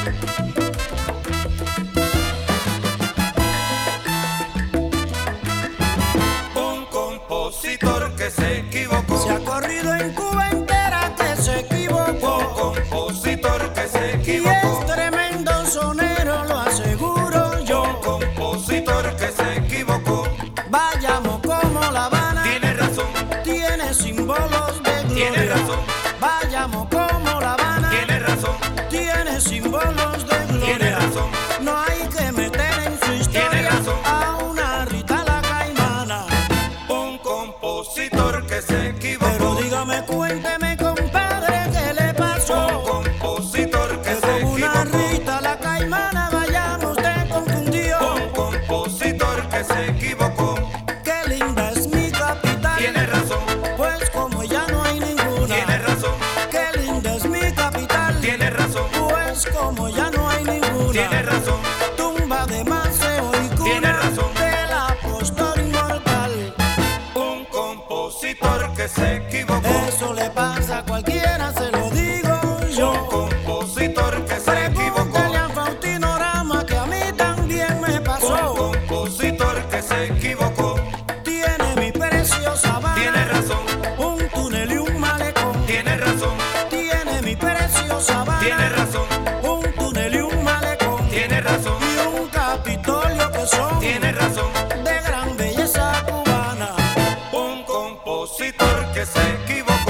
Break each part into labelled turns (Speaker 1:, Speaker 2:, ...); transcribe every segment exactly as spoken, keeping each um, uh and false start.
Speaker 1: Un compositor que se equivocó.
Speaker 2: Se ha corrido en Cuba entera que se equivocó.
Speaker 1: Un compositor que se
Speaker 2: Y
Speaker 1: equivocó.
Speaker 2: es tremendo sonero, lo aseguro yo.
Speaker 1: Un compositor que se equivocó.
Speaker 2: Vayamos como La Habana,
Speaker 1: Tiene razón,
Speaker 2: tiene símbolos de gloria.
Speaker 1: tiene razón,
Speaker 2: Vayamos como La Habana,
Speaker 1: tiene razón,
Speaker 2: tiene símbolos de gloria.
Speaker 1: tiene razón.
Speaker 2: No hay que meter en su
Speaker 1: Tiene
Speaker 2: historia
Speaker 1: razón.
Speaker 2: a una Rita la Caimana.
Speaker 1: Un compositor que se
Speaker 2: Pero
Speaker 1: equivocó.
Speaker 2: dígame, cuénteme, compadre, ¿qué le
Speaker 1: Un
Speaker 2: pasó?
Speaker 1: compositor que
Speaker 2: Que
Speaker 1: se
Speaker 2: con una
Speaker 1: equivocó.
Speaker 2: Rita la Caimana vayamos te confundió.
Speaker 1: Un compositor que se equivocó.
Speaker 2: Qué linda es mi capital,
Speaker 1: Tiene razón,
Speaker 2: pues como ya no hay ninguna.
Speaker 1: tiene razón,
Speaker 2: Qué linda es mi capital,
Speaker 1: tiene razón,
Speaker 2: pues como ya no hay ninguna.
Speaker 1: tiene razón,
Speaker 2: Tumba de Maceo y
Speaker 1: Tiene
Speaker 2: cuna
Speaker 1: razón.
Speaker 2: del apóstol inmortal.
Speaker 1: un compositor que se equivocó.
Speaker 2: Eso le pasa a cualquiera, se lo digo
Speaker 1: Un
Speaker 2: yo.
Speaker 1: compositor que se equivocó.
Speaker 2: Pregúntale a Faustino Rama que a mí también me
Speaker 1: Un
Speaker 2: pasó.
Speaker 1: compositor que se equivocó.
Speaker 2: Tiene mi preciosa Habana,
Speaker 1: Tiene razón,
Speaker 2: un túnel y un malecón.
Speaker 1: tiene razón,
Speaker 2: Tiene mi preciosa Habana,
Speaker 1: tiene razón,
Speaker 2: un túnel y un malecón.
Speaker 1: tiene razón,
Speaker 2: Y un Capitolio que son
Speaker 1: tiene razón.
Speaker 2: de gran belleza cubana.
Speaker 1: Un compositor que se equivocó.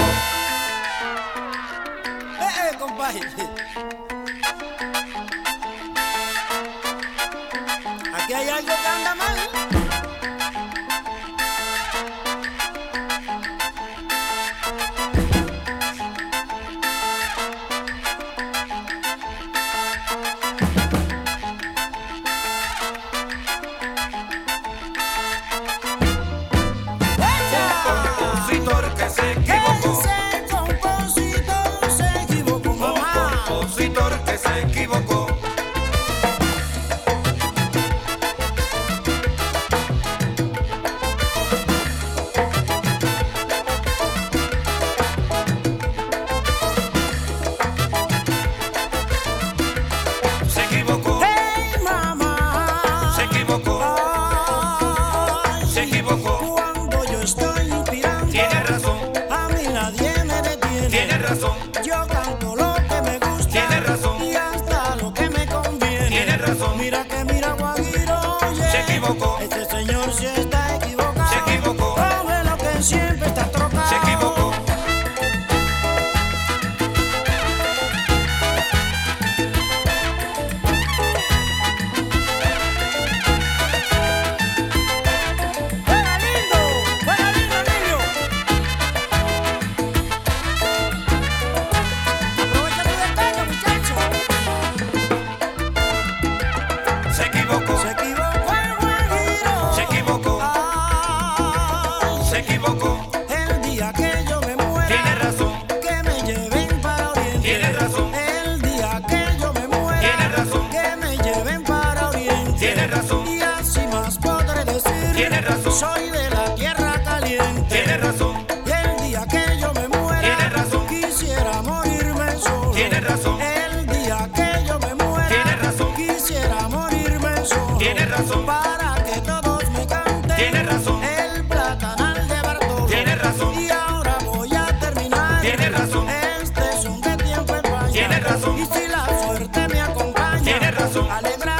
Speaker 2: Eh, eh, compadre. Aquí hay algo que anda mal.
Speaker 1: Compositor que se equivocó.
Speaker 2: Ese compositor se equivocó,
Speaker 1: Un
Speaker 2: mamá.
Speaker 1: compositor que se equivocó. Se equivocó,
Speaker 2: Hey, mamá.
Speaker 1: se equivocó,
Speaker 2: Ay,
Speaker 1: se equivocó.
Speaker 2: cuando yo estoy inspirando,
Speaker 1: Tiene razón,
Speaker 2: a mí nadie me detiene.
Speaker 1: tiene razón,
Speaker 2: Yo canto lo que me gusta,
Speaker 1: Tiene razón.
Speaker 2: y hasta lo que me conviene.
Speaker 1: Tiene razón.
Speaker 2: Mira que mira, Guajiro, oye,
Speaker 1: Se equivocó.
Speaker 2: este señor sí está equivocado.
Speaker 1: Se equivocó.
Speaker 2: Coge lo que siempre está trocado.
Speaker 1: se equivocó.
Speaker 2: ¡Fuera lindo! ¡Fuera lindo, niño! Aprovecha tu descanso, muchacho.
Speaker 1: Se equivocó,
Speaker 2: Se equivocó el Guajiro.
Speaker 1: se equivocó,
Speaker 2: Ay,
Speaker 1: se equivocó.
Speaker 2: el día que yo me muera,
Speaker 1: Tiene razón,
Speaker 2: que me lleven para Oriente.
Speaker 1: Tiene razón.
Speaker 2: El día que yo me muera,
Speaker 1: Tiene razón.
Speaker 2: que me lleven para Oriente.
Speaker 1: Tiene razón.
Speaker 2: Y así más podré decir,
Speaker 1: Tiene razón.
Speaker 2: soy de la tierra caliente.
Speaker 1: tiene razón,
Speaker 2: Y el día que yo me muera,
Speaker 1: Tiene razón.
Speaker 2: quisiera morirme solo.
Speaker 1: Tiene razón.
Speaker 2: El día que yo me muera,
Speaker 1: Tiene razón.
Speaker 2: quisiera morirme solo.
Speaker 1: Tiene razón.
Speaker 2: Para que todos me canten.
Speaker 1: Tiene razón.
Speaker 2: El platanal de Bartolo.
Speaker 1: Tiene razón.
Speaker 2: Y ahora voy a terminar.
Speaker 1: Tiene razón.
Speaker 2: Este son de tiempo en España.
Speaker 1: Tiene razón.
Speaker 2: Y si la suerte me acompaña,
Speaker 1: Tiene razón.
Speaker 2: alegra